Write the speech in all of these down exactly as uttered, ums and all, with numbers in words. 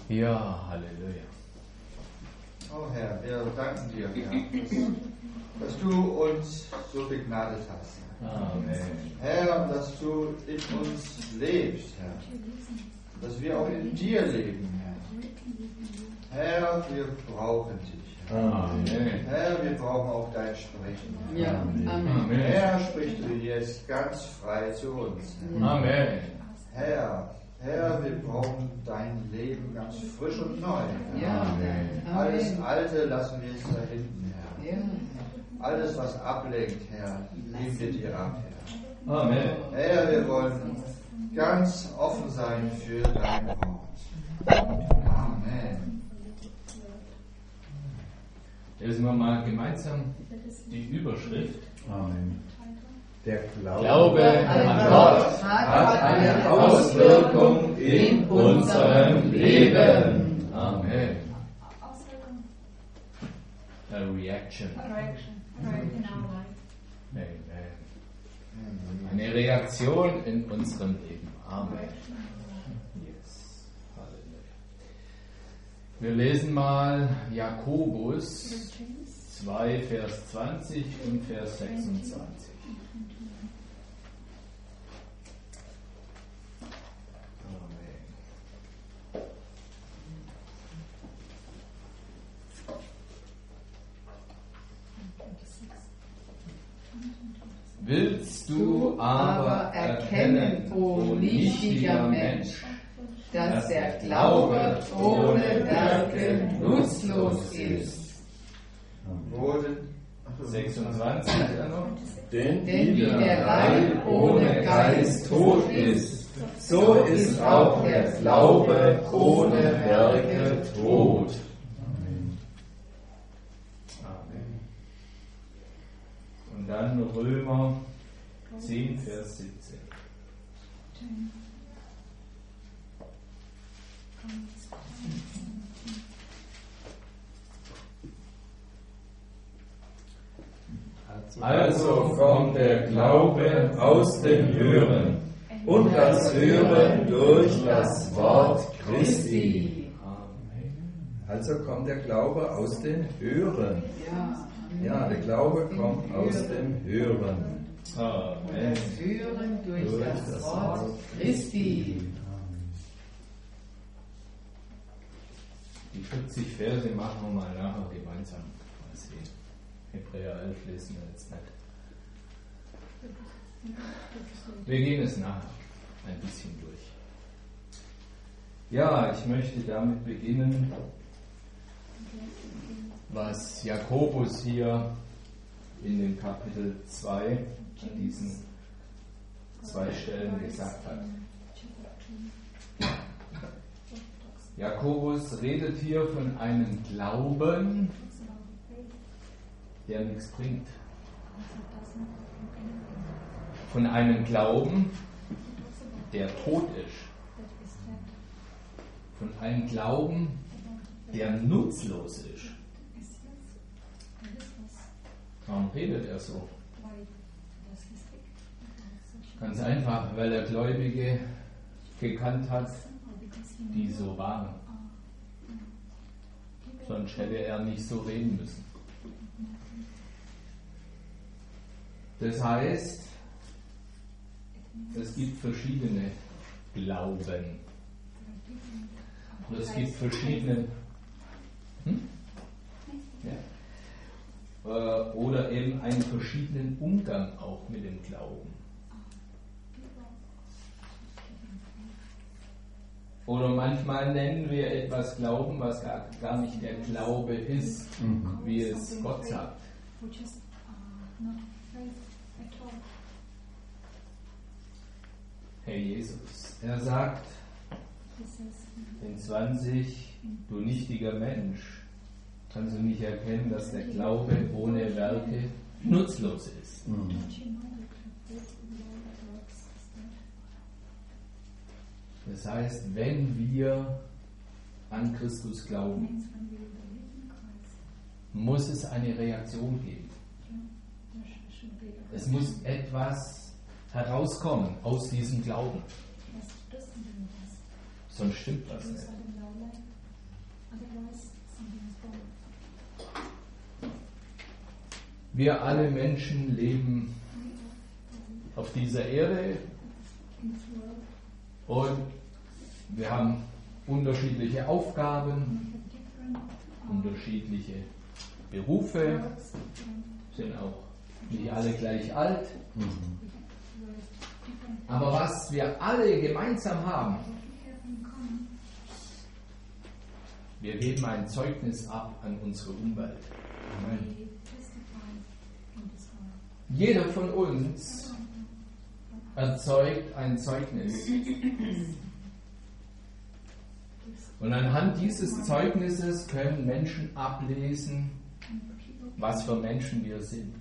Ja, Halleluja. Oh Herr, wir danken dir, Herr, dass, dass du uns so begnadet hast. Amen. Herr, dass du in uns lebst, Herr. Dass wir auch in dir leben, Herr. Herr, wir brauchen dich. Herr. Amen. Herr, wir brauchen auch dein Sprechen. Ja, Amen. Herr, sprich du jetzt ganz frei zu uns. Herr. Amen. Herr, Herr, wir brauchen dein Leben ganz frisch und neu. Herr. Ja, Amen. Alles Amen. Alte lassen wir jetzt da hinten, Herr. Ja. Alles, was ablenkt, Herr, geben wir dir ab, Herr. Amen. Herr, wir wollen ganz offen sein für dein Wort. Amen. Lesen wir mal gemeinsam die Überschrift. Amen. Der Glaube, Glaube an Gott hat eine Auswirkung in unserem Leben. Amen. A reaction. Amen. Eine Reaktion in unserem Leben. Amen. Yes. Halleluja. Wir lesen mal Jakobus zwei, Vers zwanzig und Vers sechsundzwanzig. Amen. Willst du aber erkennen, o nichtiger Mensch, dass der Glaube ohne Werke nutzlos ist? Wo sind sechsundzwanzig dann noch. denn Denn wie wie der Leib ohne Geist tot ist, so ist auch der Glaube ohne Werke tot. Amen. Und dann Römer zehn, Vers siebzehn. Also kommt der Glaube aus dem Hören und das Hören durch das Wort Christi. Amen. Also kommt der Glaube aus dem Hören. Ja, Ja, der Glaube kommt aus dem Hören. Amen. das Hören durch das Wort Christi. Die vierzig Verse machen wir mal nachher gemeinsam. Mal sehen. Hebräer elf lesen wir jetzt nicht. Wir gehen es nachher ein bisschen durch. Ja, ich möchte damit beginnen, was Jakobus hier in dem Kapitel zwei an diesen zwei Stellen gesagt hat. Jakobus redet hier von einem Glauben, der nichts bringt. Von einem Glauben, der tot ist. Von einem Glauben, der nutzlos ist. Warum redet er so? Ganz einfach, weil er Gläubige gekannt hat, die so waren. Sonst hätte er nicht so reden müssen. Das heißt, es gibt verschiedene Glauben. Und es gibt verschiedene... Hm? Ja. Äh, oder eben einen verschiedenen Umgang auch mit dem Glauben. Oder manchmal nennen wir etwas Glauben, was gar, gar nicht der Glaube ist, Mhm. wie es Gott sagt. Herr Jesus, er sagt in zwanzig, du nichtiger Mensch, kannst du nicht erkennen, dass der Glaube ohne Werke nutzlos ist. Mhm. Das heißt, wenn wir an Christus glauben, muss es eine Reaktion geben. Es muss etwas herauskommen aus diesem Glauben. Sonst stimmt das nicht. Wir alle Menschen leben auf dieser Erde und wir haben unterschiedliche Aufgaben, unterschiedliche Berufe, sind auch nicht alle gleich alt. Aber was wir alle gemeinsam haben, wir geben ein Zeugnis ab an unsere Umwelt. Amen. Jeder von uns erzeugt ein Zeugnis. Und anhand dieses Zeugnisses können Menschen ablesen, was für Menschen wir sind.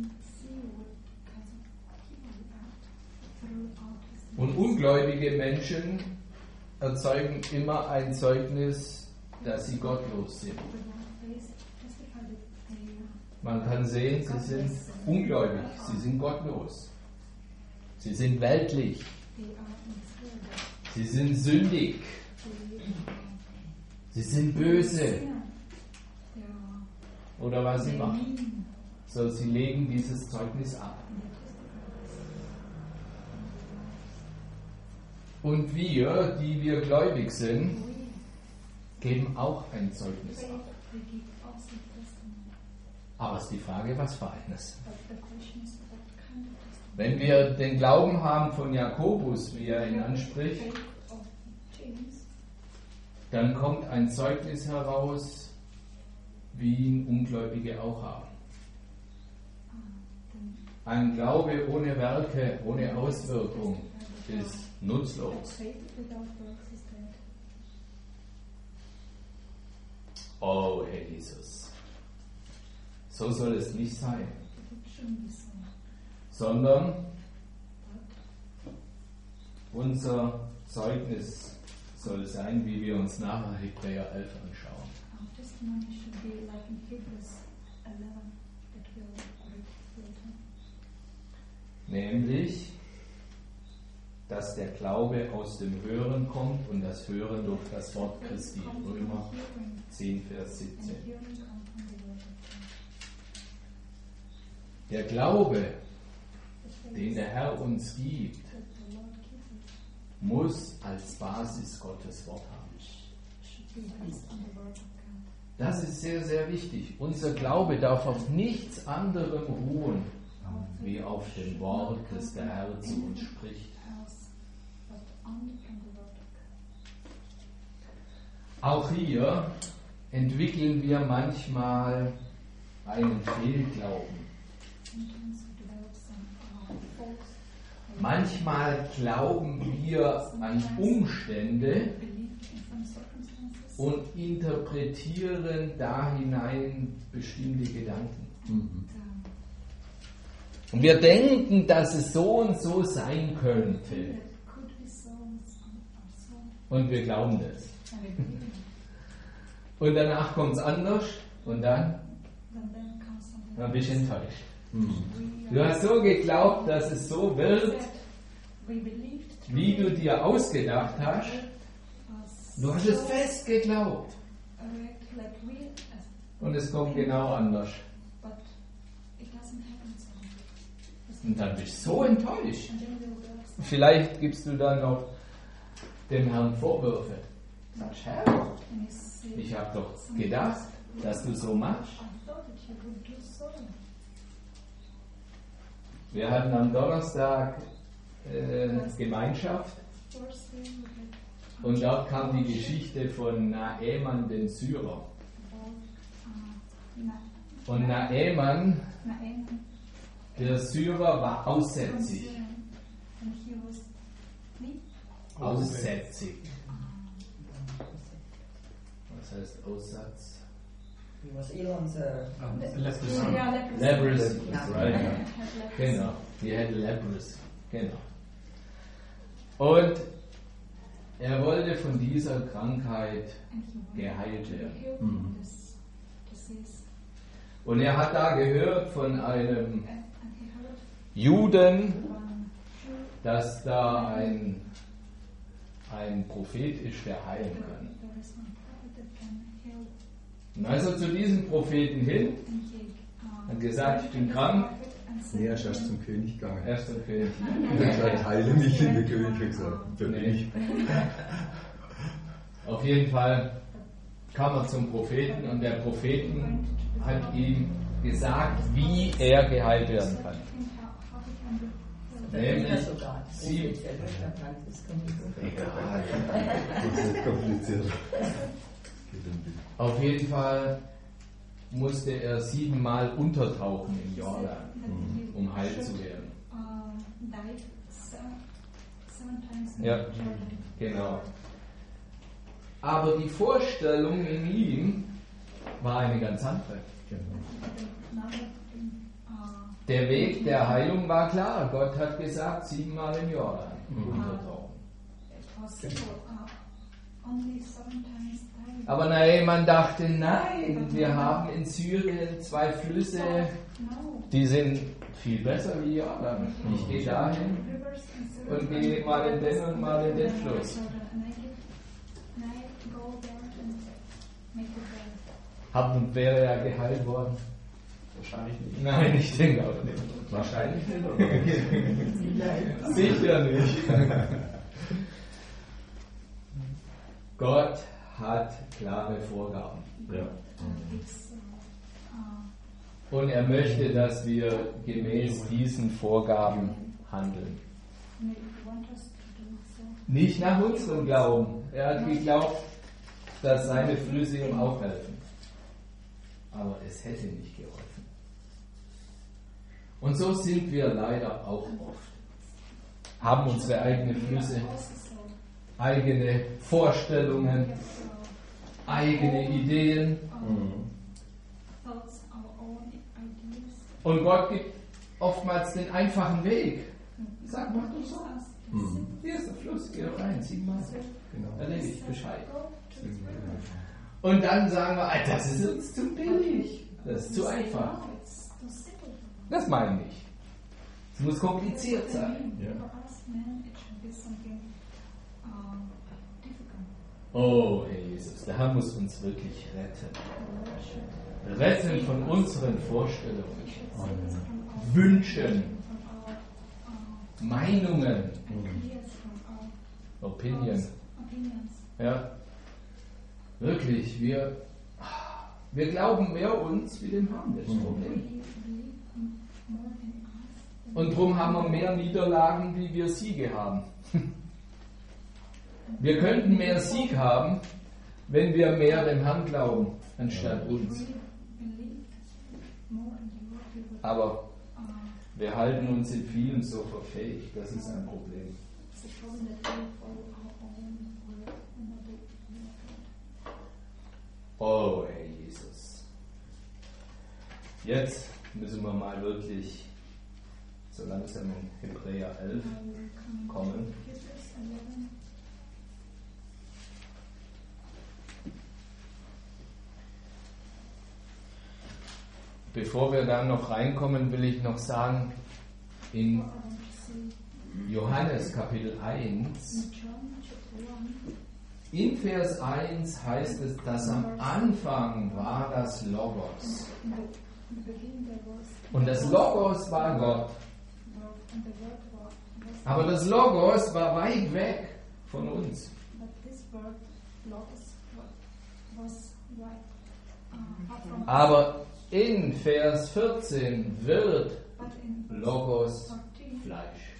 Und ungläubige Menschen erzeugen immer ein Zeugnis, dass sie gottlos sind. Man kann sehen, sie sind ungläubig, sie sind gottlos, sie sind weltlich, sie sind sündig, sie sind böse oder was immer. So, sie legen dieses Zeugnis ab. Und wir, die wir gläubig sind, geben auch ein Zeugnis ab. Aber es ist die Frage, was für eines? Wenn wir den Glauben haben von Jakobus, wie er ihn anspricht, dann kommt ein Zeugnis heraus, wie ihn Ungläubige auch haben. Ein Glaube ohne Werke, ohne Auswirkung ist nutzlos. Oh, Herr Jesus. So soll es nicht sein. Sondern unser Zeugnis soll sein, wie wir uns nachher Hebräer elf anschauen. Nämlich, dass der Glaube aus dem Hören kommt und das Hören durch das Wort Christi. Römer zehn, Vers siebzehn. Der Glaube, den der Herr uns gibt, muss als Basis Gottes Wort haben. Das ist sehr, sehr wichtig. Unser Glaube darf auf nichts anderem ruhen, wie auf dem Wort, das der Herr zu uns spricht. Auch hier entwickeln wir manchmal einen Fehlglauben. Manchmal glauben wir an Umstände und interpretieren da hinein bestimmte Gedanken. Mhm. Und wir denken, dass es so und so sein könnte. Und wir glauben das. Und danach kommt es anders und dann, dann bist du enttäuscht. Du hast so geglaubt, dass es so wird, wie du dir ausgedacht hast. Du hast es fest geglaubt. Und es kommt genau anders. Und dann bist du so enttäuscht. Vielleicht gibst du dann noch dem Herrn Vorwürfe. Sagst, Herr, ich habe doch gedacht, dass du so machst. Wir hatten am Donnerstag äh, Gemeinschaft und dort kam die Geschichte von Naeman, dem Syrer. Und Naeman, der Syrer, war aussätzig. Aussätzig. Was heißt Aussatz? Was Elons uh, leprosy. Leprosy, right. Genau, he had leprosy. Genau. Und er wollte von dieser Krankheit geheilt werden. Mhm. Und er hat da gehört von einem Juden, dass da ein, ein Prophet ist, der heilen kann. Und also zu diesem Propheten hin, hat gesagt, ich bin krank. Nee, er ist erst zum König gegangen. Erst zum König. Er hat gesagt, heile mich, in der König hat gesagt. Da bin Nee. ich. Auf jeden Fall kam er zum Propheten und der Propheten hat ihm gesagt, wie er geheilt werden kann. Nämlich sieben. Egal. Das ist nicht kompliziert. Auf jeden Fall musste er siebenmal untertauchen im Jordan, um heil zu werden. Ja, genau. Aber die Vorstellung in ihm war eine ganz andere. Der Weg der Heilung war klar. Gott hat gesagt, siebenmal im Jordan untertauchen. Aber nein, man dachte, nein, wir haben in Syrien zwei Flüsse, die sind viel besser wie Jordan. Ich gehe dahin und gehe mal in den und mal in den Fluss. Hat und wäre er geheilt worden? Wahrscheinlich nicht. Nein, ich denke auch nicht. Wahrscheinlich nicht, oder? Sicher nicht. Gott hat klare Vorgaben. Ja. Und er möchte, dass wir gemäß diesen Vorgaben handeln. Nicht nach unserem Glauben. Er hat geglaubt, dass seine Flüsse ihm auch helfen. Aber es hätte nicht geholfen. Und so sind wir leider auch oft. Haben unsere eigenen Flüsse, eigene Vorstellungen, eigene Ideen. Und Gott gibt oftmals den einfachen Weg. Sag, mach doch so. Mhm. Hier ist der Fluss, geh doch rein, siebenmal. Genau. Erledigt, Bescheid. Und dann sagen wir, Alter, das ist uns zu billig. Das ist zu einfach. Das meine ich. Es muss kompliziert sein. Ja. Oh, Herr Jesus, der Herr muss uns wirklich retten. Retten von unseren Vorstellungen, Wünschen, Meinungen, Opinion. Ja, wirklich, wir, wir glauben mehr uns wie dem Herrn, das ist das Problem. Und darum haben wir mehr Niederlagen, wie wir Siege haben. Wir könnten mehr Sieg haben, wenn wir mehr dem Herrn glauben, anstatt uns. Aber wir halten uns in vielem so verfähigt, das ist ein Problem. Oh, Herr Jesus. Jetzt müssen wir mal wirklich so langsam in Hebräer elf kommen. Bevor wir da noch reinkommen, will ich noch sagen, in Johannes Kapitel eins, in Vers eins heißt es, dass am Anfang war das Logos. Und das Logos war Gott. Aber das Logos war weit weg von uns. Aber in Vers vierzehn wird Logos Fleisch.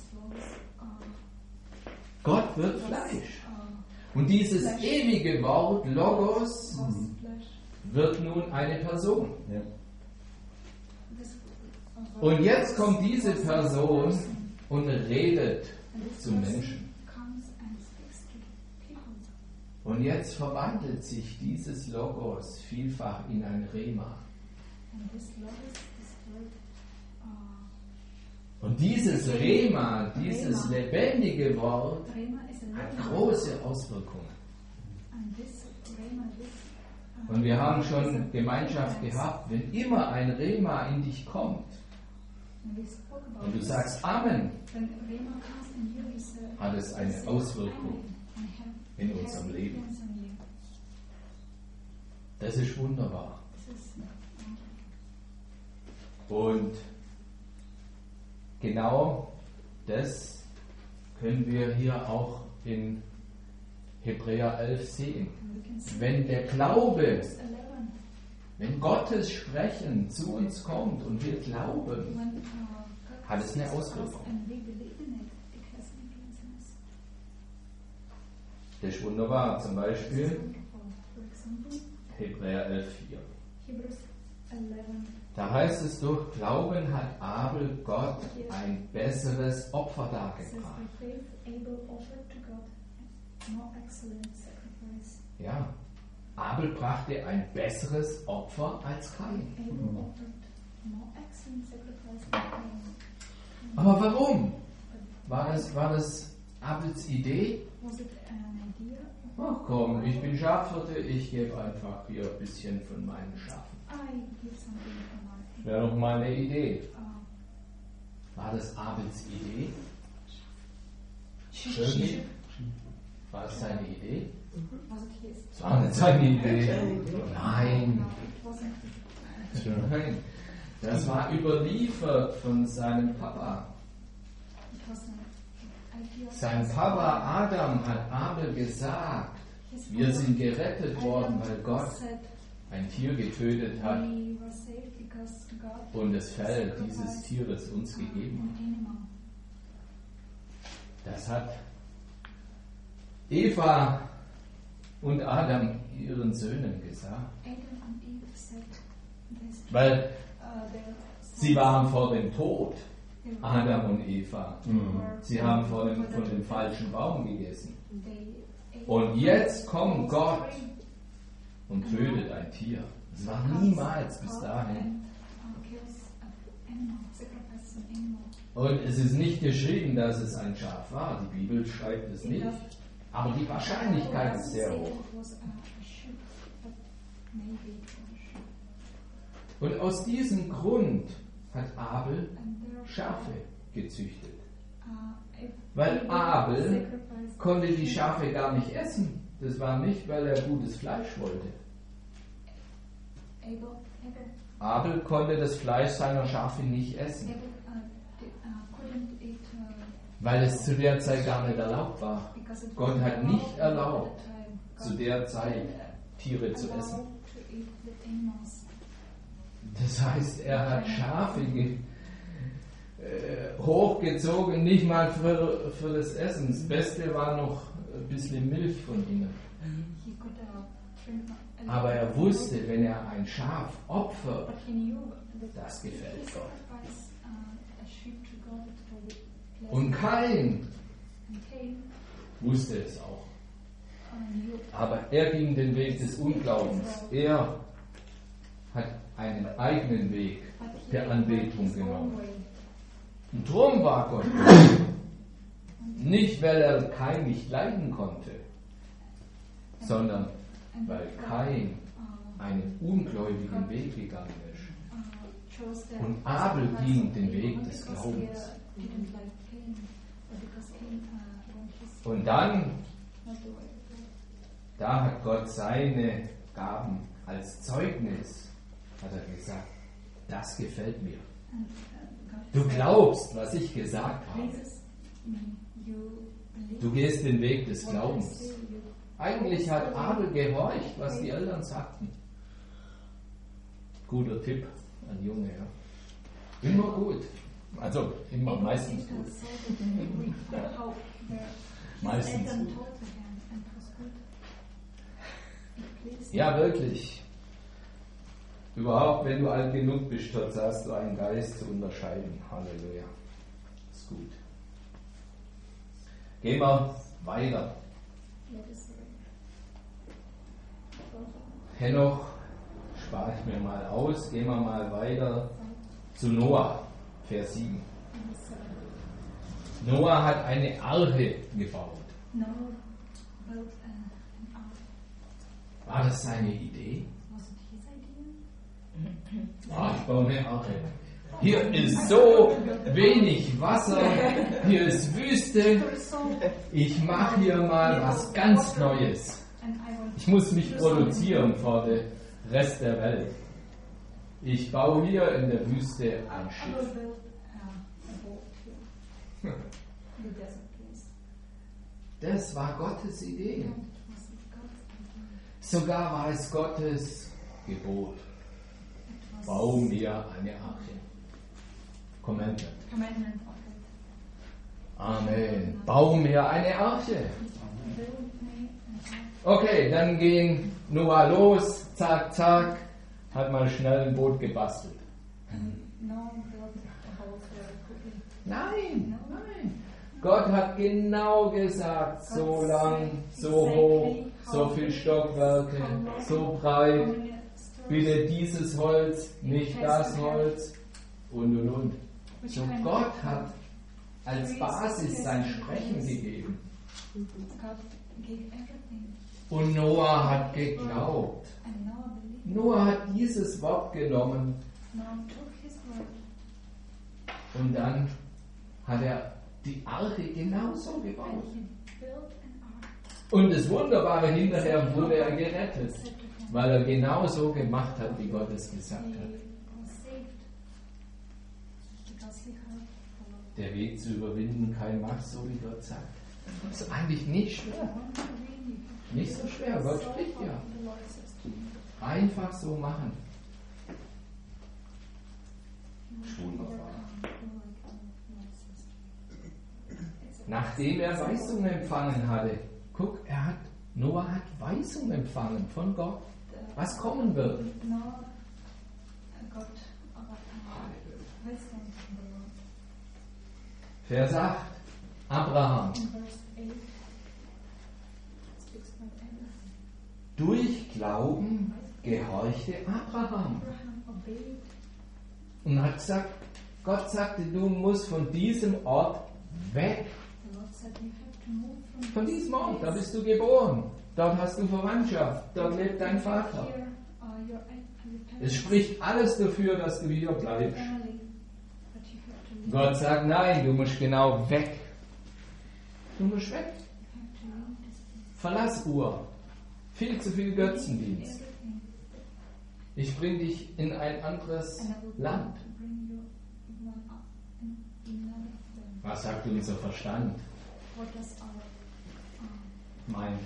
Gott wird Fleisch. Und dieses ewige Wort Logos wird nun eine Person. Ja. Und jetzt kommt diese Person und redet zum Menschen. Und jetzt verwandelt sich dieses Logos vielfach in ein Rema. Und dieses Rema, dieses lebendige Wort, hat große Auswirkungen. Und wir haben schon Gemeinschaft gehabt, wenn immer ein Rema in dich kommt und du sagst Amen, hat es eine Auswirkung in unserem Leben. Das ist wunderbar. Und genau das können wir hier auch in Hebräer elf sehen. Wenn der Glaube, wenn Gottes Sprechen zu uns kommt und wir glauben, hat es eine Auswirkung. Das ist wunderbar. Zum Beispiel Hebräer elf vier. Da heißt es, durch Glauben hat Abel Gott ein besseres Opfer dargebracht. Ja, Abel brachte ein besseres Opfer als Kain. Aber warum? War das, war das Abels Idee? Ach komm, ich bin Schafhirte, ich gebe einfach hier ein bisschen von meinen Schafen. Das wäre doch mal eine Idee. War das Abels Idee? Irgendwie? War es seine Idee? Es war nicht seine Idee. Nein. Nein. Das war überliefert von seinem Papa. Sein Papa Adam hat Abel gesagt, wir sind gerettet worden, weil Gott ein Tier getötet hat und das Fell dieses Tieres uns gegeben hat. Das hat Eva und Adam ihren Söhnen gesagt, weil sie waren vor dem Tod, Adam und Eva. Mhm. Sie haben von dem, von dem falschen Baum gegessen. Und jetzt kommt Gott und tötet ein Tier. Es war niemals bis dahin. Und es ist nicht geschrieben, dass es ein Schaf war. Die Bibel schreibt es nicht. Aber die Wahrscheinlichkeit ist sehr hoch. Und aus diesem Grund hat Abel Schafe gezüchtet. Weil Abel konnte die Schafe gar nicht essen. Das war nicht, weil er gutes Fleisch wollte. Abel konnte das Fleisch seiner Schafe nicht essen, weil es zu der Zeit gar nicht erlaubt war. Gott hat nicht erlaubt, zu der Zeit Tiere zu essen. Das heißt, er hat Schafe ge- äh, hochgezogen, nicht mal für, für das Essen. Das Beste war noch ein bisschen Milch von ihnen. Aber er wusste, wenn er ein Schaf opfert, das gefällt Gott. Und Kain wusste es auch. Aber er ging den Weg des Unglaubens. Er hat einen eigenen Weg der Anbetung genommen. Und drum war Gott nicht, weil er Kain nicht leiden konnte, sondern weil Kain einen ungläubigen Weg gegangen ist. Und Abel ging den Weg des Glaubens. Und dann, da hat Gott seine Gaben als Zeugnis, hat er gesagt, das gefällt mir. Du glaubst, was ich gesagt habe. Du gehst den Weg des Glaubens. Eigentlich hat Abel gehorcht, was die Eltern sagten. Guter Tipp an Junge, ja. Immer gut. Also immer meistens gut. Meistens gut. Ja, wirklich. Überhaupt, wenn du alt genug bist, dort hast du einen Geist zu unterscheiden. Halleluja. Ist gut. Gehen wir weiter. Henoch spare ich mir mal aus. Gehen wir mal weiter zu Noah, Vers sieben. Noah hat eine Arche gebaut. War das seine Idee? Ah, ich baue eine Arche. Hier ist so wenig Wasser, hier ist Wüste. Ich mache hier mal was ganz Neues. Ich muss mich produzieren vor dem Rest der Welt. Ich baue hier in der Wüste ein Schiff. Das war Gottes Idee. Sogar war es Gottes Gebot. Bau mir eine Arche. Commandment. Amen. Bau mir eine Arche. Okay, dann ging Noah los, zack, zack, hat mal schnell ein Boot gebastelt. Nein, nein. Gott hat genau gesagt, so lang, so hoch, so viel Stockwerke, so breit, bitte dieses Holz, nicht das Holz und und und. So Gott hat als Basis sein Sprechen gegeben. Und Noah hat geglaubt. Noah hat dieses Wort genommen und dann hat er die Arche genauso gebaut. Und das Wunderbare hinterher wurde er gerettet, weil er genauso gemacht hat, wie Gott es gesagt hat. Der Weg zu überwinden, kein Macht, so wie Gott sagt. Das ist eigentlich nicht schwer. Nicht so schwer, Gott spricht ja. Einfach so machen. Wunderbar. Nachdem er Weisung empfangen hatte, guck, er hat, Noah hat Weisung empfangen von Gott, was kommen wird. Vers acht, Abraham. Durch Glauben gehorchte Abraham. Und hat gesagt, Gott sagte, du musst von diesem Ort weg. Von diesem Ort, da bist du geboren. Dort hast du Verwandtschaft. Dort lebt dein Vater. Es spricht alles dafür, dass du hier bleibst. Gott sagt, nein, du musst genau weg. Du musst weg. Verlass Ur. Viel zu viel Götzendienst. Ich bringe dich in ein anderes Land. Was sagt unser Verstand? Meint.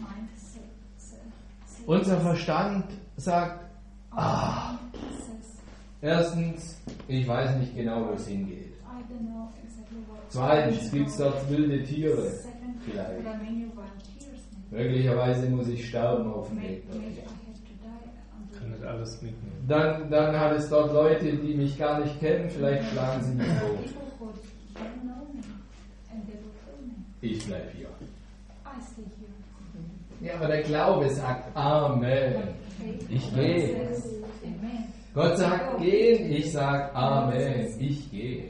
Unser Verstand sagt, ah, erstens, ich weiß nicht genau, wo es hingeht. Zweitens, gibt es dort wilde Tiere? Vielleicht. Möglicherweise muss ich sterben auf dem Weg dorthin. Kann nicht alles mitnehmen. Dann, dann hat es dort Leute, die mich gar nicht kennen, vielleicht schlagen sie mich tot. Ich bleibe hier. Ja, aber der Glaube sagt Amen. Ich gehe. Gott sagt gehen, ich sage Amen. Ich gehe.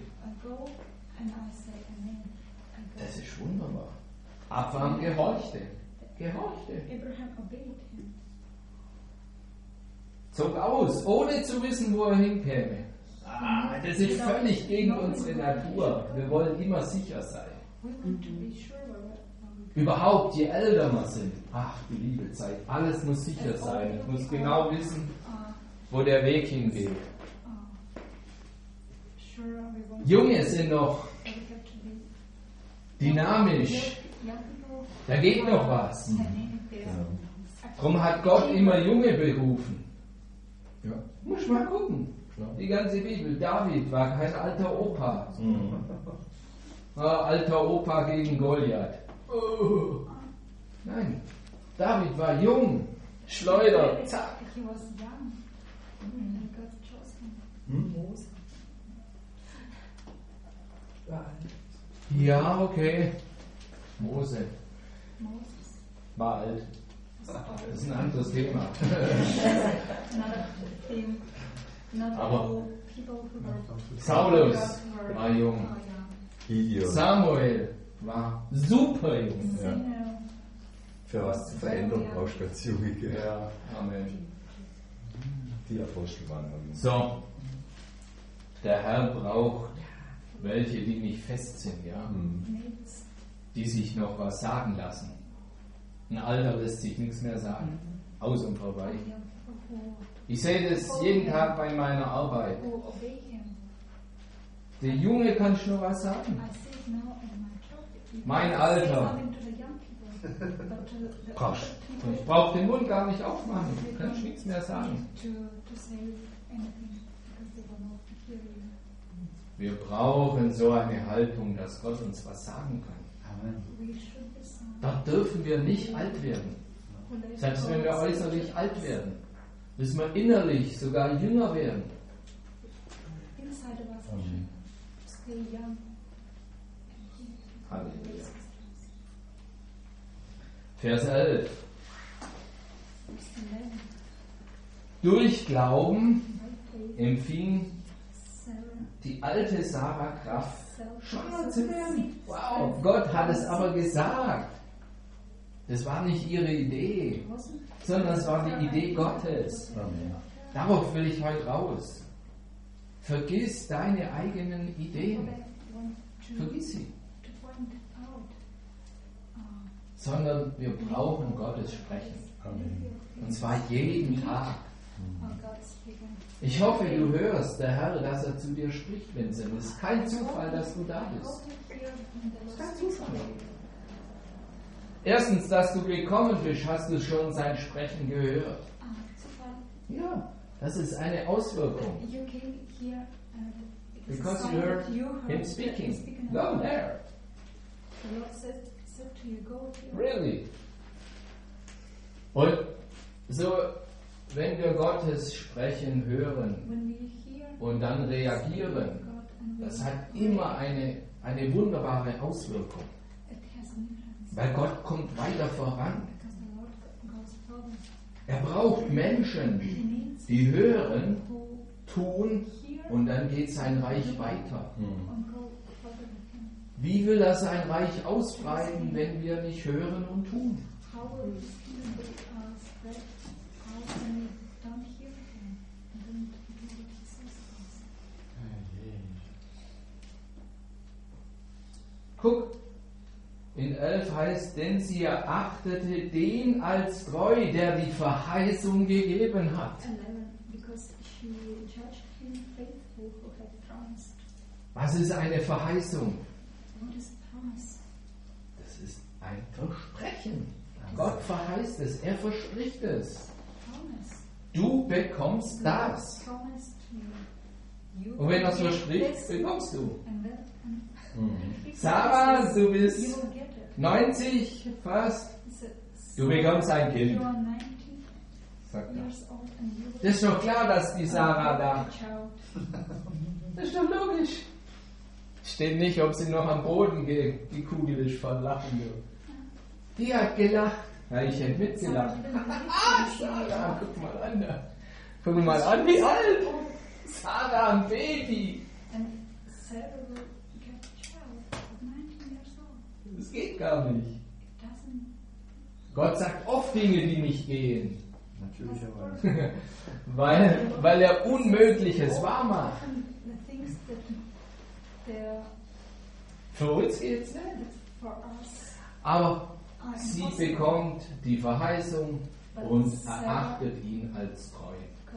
Das ist wunderbar. Abraham gehorchte. Gehorchte. Zog aus, ohne zu wissen, wo er hinkäme. Ah, das ist völlig gegen unsere Natur. Wir wollen immer sicher sein. Überhaupt, je älter wir sind, ach die liebe Zeit, alles muss sicher sein. Ich muss genau wissen, wo der Weg hingeht. Junge sind noch dynamisch. Da geht noch was. Darum hat Gott immer Junge berufen. Ja. Muss mal gucken. Die ganze Bibel. David war kein alter Opa. Mhm. Ah, alter Opa gegen Goliath. Oh. Nein. David war jung. Schleuder. Zack. Hm? Ja, okay. Mose. War alt. Das ist ein anderes Thema. Aber Saulus war jung. Samuel war super jung. Ja. Für was zur Veränderung brauchst du ganz Junge. Ja, Amen. Die Apostel waren jung. So. Der Herr braucht welche, die nicht fest sind, ja, die sich noch was sagen lassen. Ein Alter lässt sich nichts mehr sagen, aus und vorbei. Ich sehe das jeden Tag bei meiner Arbeit. Der Junge kann schon was sagen. Mein Alter. Ich brauche den Mund gar nicht aufmachen. Du kannst nichts mehr sagen. Wir brauchen so eine Haltung, dass Gott uns was sagen kann. Amen. Da dürfen wir nicht alt werden. Selbst wenn wir äußerlich alt werden, müssen wir innerlich sogar jünger werden. Amen. Halleluja. Vers elf. Durch Glauben empfing die alte Sarah Kraft, schwanger zu werden. Wow, Gott hat es aber gesagt. Das war nicht ihre Idee, sondern es war die Idee Gottes. Darauf will ich heute raus. Vergiss deine eigenen Ideen. Vergiss sie. Sondern wir brauchen Gottes Sprechen. Und zwar jeden Tag. Ich hoffe, du hörst, der Herr, dass er zu dir spricht, Vincent. Es ist kein Zufall, dass du da bist. Es ist kein Zufall. Erstens, dass du gekommen bist, hast du schon sein Sprechen gehört. Ja, das ist eine Auswirkung. Because you heard him speaking. Go there. Really? Und so, wenn wir Gottes Sprechen hören und dann reagieren, das hat immer eine, eine wunderbare Auswirkung. Weil Gott kommt weiter voran. Er braucht Menschen, die hören, tun und dann geht sein Reich weiter. Wie will er sein Reich ausbreiten, wenn wir nicht hören und tun? Guck, in elf heißt, denn sie erachtete den als treu, der die Verheißung gegeben hat. Was ist eine Verheißung? Das ist ein Versprechen. Gott verheißt es, er verspricht es. Du bekommst das. Und wenn er es verspricht, bekommst du. Sarah, du bist neunzig fast. Du bekommst ein Kind. Sagt er. Das ist doch klar, dass die Sarah da. Das ist doch logisch. Steht nicht, ob sie noch am Boden gekugelt ist von Lachen. Die hat gelacht. Ja, ich hätte mitgelacht. Sarah, guck mal an. Guck mal an, wie alt. Sarah, ein Baby. Das geht gar nicht. Gott sagt oft Dinge, die nicht gehen. Natürlicherweise. weil, weil er Unmögliches wahr macht. Für uns geht's nicht. Aber sie bekommt die Verheißung und erachtet ihn als treu.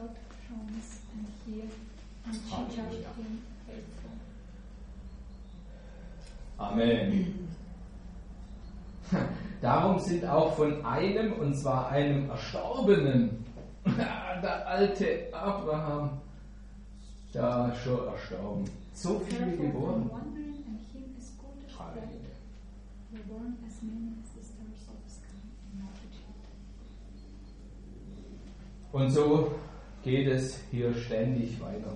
Amen. Darum sind auch von einem, und zwar einem Erstorbenen, der alte Abraham, da schon erstorben, so viele geboren. Und so geht es hier ständig weiter.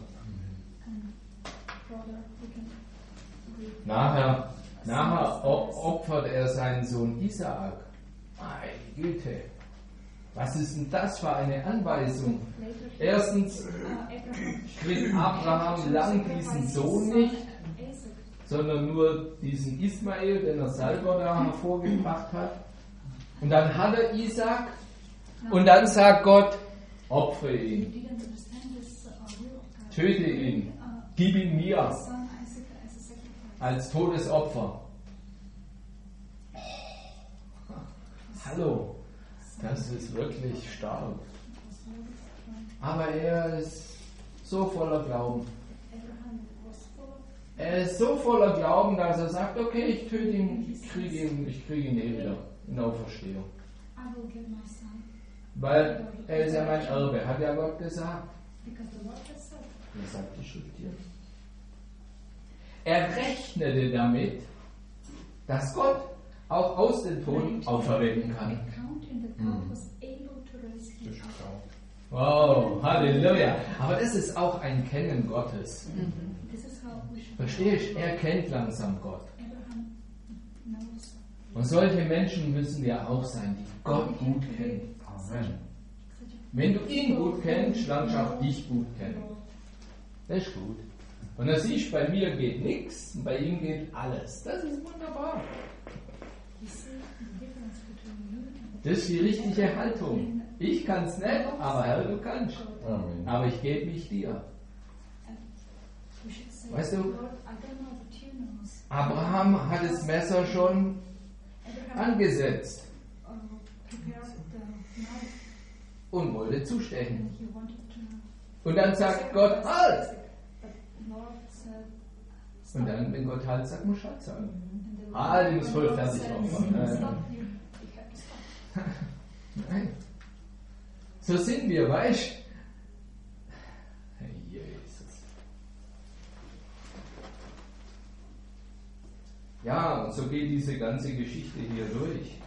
Nachher, nachher opfert er seinen Sohn Isaak. Meine Güte, was ist denn das für eine Anweisung? Erstens kriegt Abraham lang diesen Sohn nicht, sondern nur diesen Ismael, den er selber da hervorgebracht hat. Und dann hat er Isaak und dann sagt Gott, opfere ihn, töte ihn. Gib ihn mir als Todesopfer. Oh, hallo, das ist wirklich stark. Aber er ist so voller Glauben. Er ist so voller Glauben, dass er sagt, okay, ich töte ihn, ich kriege ihn, ich kriege ihn eh wieder in Auferstehung. Weil er ist ja mein Erbe, hat ja Gott gesagt. Das sagt die Schrift hier. Er rechnete damit, dass Gott auch aus den Toten auferwecken kann. Hm. Wow, Halleluja. Aber das ist auch ein Kennen Gottes. Verstehst du? Er kennt langsam Gott. Und solche Menschen müssen wir auch sein, die Gott gut kennen. Amen. Wenn du ihn gut kennst, dann schau auch dich gut kennen. Das ist gut. Und dann siehst du, bei mir geht nichts, bei ihm geht alles. Das ist wunderbar. Das ist die richtige Haltung. Ich kann es nicht, aber Herr, du kannst. Amen. Aber ich gebe mich dir. Weißt du, Abraham hat das Messer schon angesetzt und wollte zustechen. Und dann sagt Gott, halt! Und dann, wenn Gott halt sagt, muss halt sagen. Ah, die muss voll fertig aufmachen. Nein. So sind wir, weißt du? Herr Jesus. Ja, und so geht diese ganze Geschichte hier durch.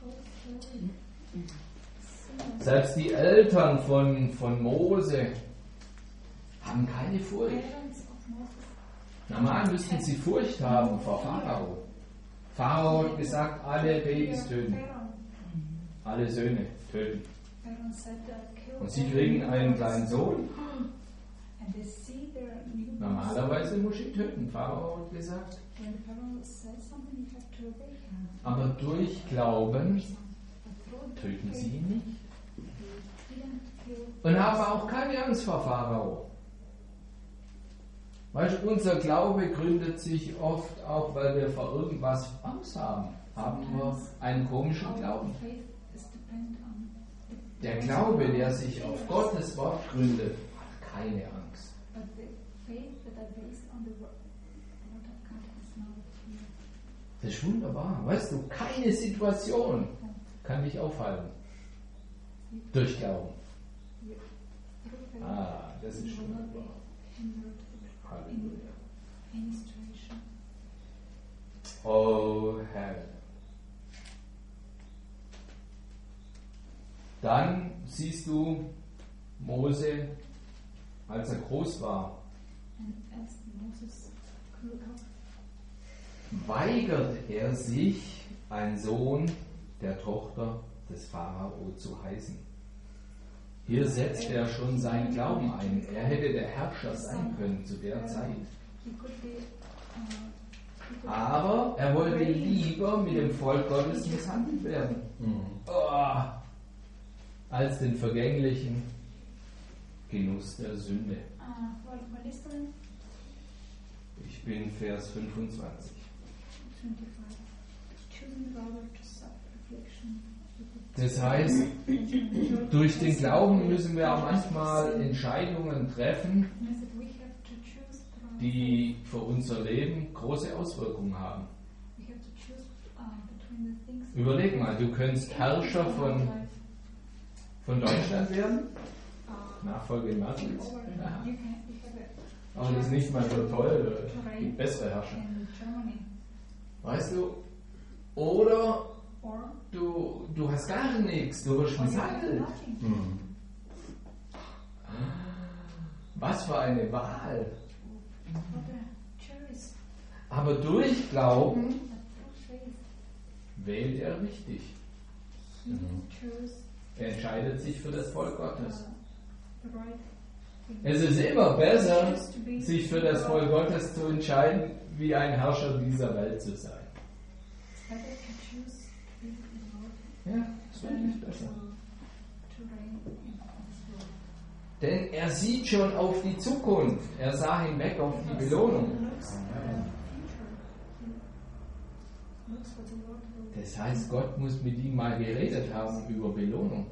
Selbst die Eltern von, von Mose haben keine Furcht. Normal müssten sie Furcht haben vor Pharao. Pharao hat gesagt, alle Babys töten. Alle Söhne töten. Und sie kriegen einen kleinen Sohn. Normalerweise muss ich töten, Pharao hat gesagt. Aber durch Glauben töten sie ihn nicht. Und haben auch keine Angst vor Pharao. Weißt du, unser Glaube gründet sich oft auch, weil wir vor irgendwas Angst haben. Haben wir einen komischen Glauben. Der Glaube, der sich auf Gottes Wort gründet, hat keine Angst. Das ist wunderbar. Weißt du, keine Situation kann dich aufhalten. Durch Glauben. Ah, das ist wunderbar. Halleluja. Oh Herr. Dann siehst du Mose, als er groß war, weigert er sich, ein Sohn der Tochter des Pharao zu heißen. Hier setzt er schon seinen Glauben ein. Er hätte der Herrscher sein können zu der Zeit. Aber er wollte lieber mit dem Volk Gottes misshandelt werden, oh, als den vergänglichen Genuss der Sünde. Ich bin Vers fünfundzwanzig. Das heißt, durch den Glauben müssen wir auch manchmal Entscheidungen treffen, die für unser Leben große Auswirkungen haben. Überleg mal, du könntest Herrscher von, von Deutschland werden, Nachfolge Merkels. Ja. Aber das ist nicht mal so toll, es gibt bessere Herrscher. Weißt du, oder du, du hast gar nichts, du wirst misshandelt. Hm. Was für eine Wahl. Aber durch Glauben wählt er richtig. Mhm. Er entscheidet sich für das Volk Gottes. Es ist immer besser, sich für das Volk Gottes zu entscheiden, wie ein Herrscher dieser Welt zu sein. Ja, das ist wirklich besser. Denn er sieht schon auf die Zukunft. Er sah hinweg auf die Belohnung. Das heißt, Gott muss mit ihm mal geredet haben über Belohnung.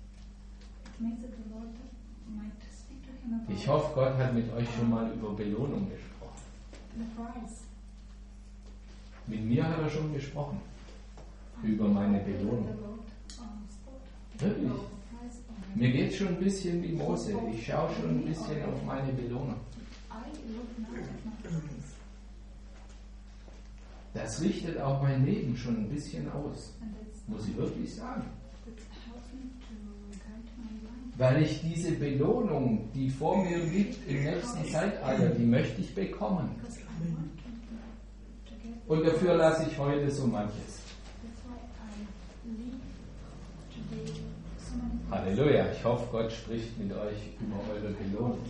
Ich hoffe, Gott hat mit euch schon mal über Belohnung gesprochen. Mit mir hat er schon gesprochen. Über meine Belohnung. Wirklich. Mir geht es schon ein bisschen wie Mose. Ich schaue schon ein bisschen auf meine Belohnung. Das richtet auch mein Leben schon ein bisschen aus. Muss ich wirklich sagen. Weil ich diese Belohnung, die vor mir liegt im nächsten Zeitalter, die möchte ich bekommen. Und dafür lasse ich heute so manches. Halleluja, ich hoffe, Gott spricht mit euch über eure Belohnung.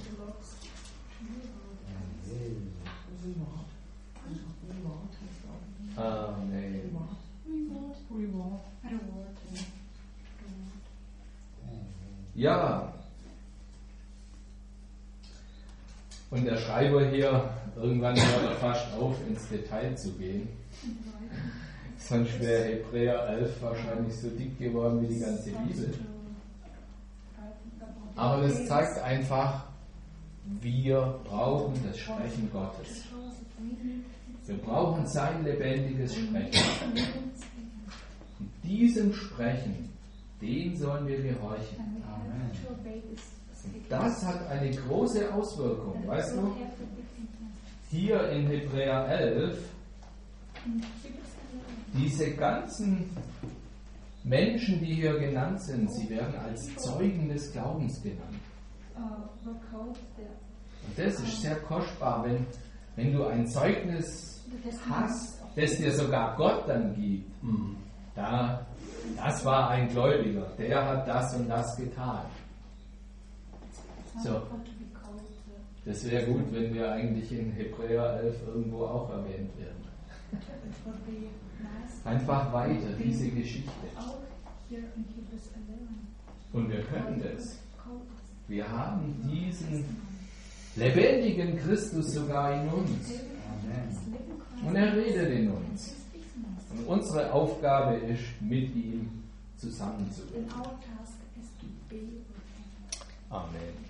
Amen. Ja. Und der Schreiber hier, irgendwann hört er fast auf, ins Detail zu gehen. Sonst wäre Hebräer elf wahrscheinlich so dick geworden wie die ganze Bibel. Aber das zeigt einfach, wir brauchen das Sprechen Gottes. Wir brauchen sein lebendiges Sprechen. Und diesem Sprechen, dem sollen wir gehorchen. Amen. Und das hat eine große Auswirkung. Weißt du, hier in Hebräer elf, diese ganzen Menschen, die hier genannt sind, sie werden als Zeugen des Glaubens genannt. Und das ist sehr kostbar, wenn, wenn du ein Zeugnis hast, das dir sogar Gott dann gibt. Da, das war ein Gläubiger, der hat das und das getan. So. Das wäre gut, wenn wir eigentlich in Hebräer elf irgendwo auch erwähnt werden. Einfach weiter, diese Geschichte. Und wir können das. Wir haben diesen lebendigen Christus sogar in uns. Und er redet in uns. Und unsere Aufgabe ist, mit ihm zusammenzugehen. Amen.